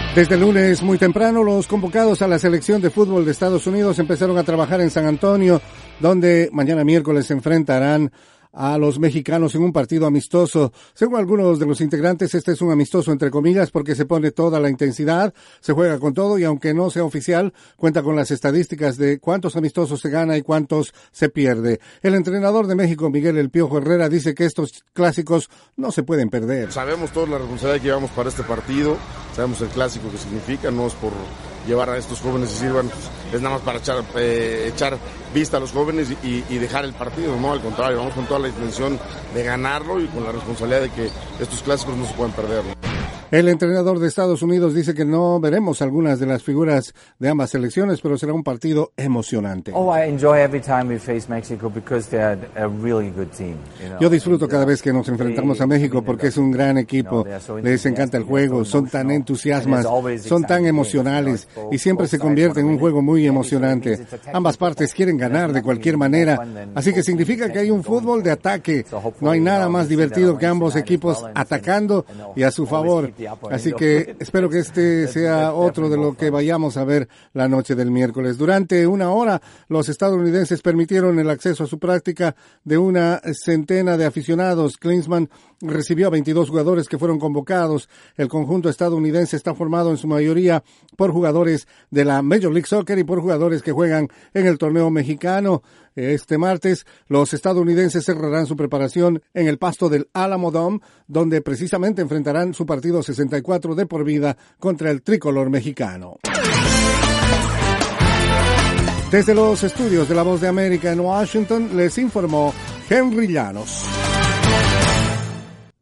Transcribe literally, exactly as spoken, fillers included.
Desde el lunes muy temprano, los convocados a la selección de fútbol de Estados Unidos empezaron a trabajar en San Antonio, donde mañana miércoles se enfrentarán a los mexicanos en un partido amistoso. Según algunos de los integrantes, este es un amistoso entre comillas porque se pone toda la intensidad, se juega con todo y aunque no sea oficial, cuenta con las estadísticas de cuántos amistosos se gana y cuántos se pierde. El entrenador de México, Miguel El Piojo Herrera, dice que estos clásicos no se pueden perder. Sabemos toda la responsabilidad que llevamos para este partido, sabemos el clásico que significa, no es por llevar a estos jóvenes y sirvan, es nada más para echar, eh, echar vista a los jóvenes y, y dejar el partido, no, al contrario, vamos con toda la intención de ganarlo y con la responsabilidad de que estos clásicos no se pueden perder. El entrenador de Estados Unidos dice que no veremos algunas de las figuras de ambas selecciones, pero será un partido emocionante. Oh, I enjoy every time we face Mexico because they are a really good team. You know? Yo disfruto cada vez que nos enfrentamos a México porque es un gran equipo. Les encanta el juego, son tan entusiasmas, son tan emocionales y siempre se convierte en un juego muy emocionante. Ambas partes quieren ganar de cualquier manera, así que significa que hay un fútbol de ataque. No hay nada más divertido que ambos equipos atacando y a su favor. Así que espero que este sea otro de lo que vayamos a ver la noche del miércoles. Durante una hora, los estadounidenses permitieron el acceso a su práctica de una centena de aficionados. Klinsmann recibió a veintidós jugadores que fueron convocados. El conjunto estadounidense está formado en su mayoría por jugadores de la Major League Soccer y por jugadores que juegan en el torneo mexicano. Este martes, los estadounidenses cerrarán su preparación en el pasto del Alamo Dome, donde precisamente enfrentarán su partido sesenta y cuatro de por vida contra el tricolor mexicano. Desde los estudios de La Voz de América en Washington, les informó Henry Llanos.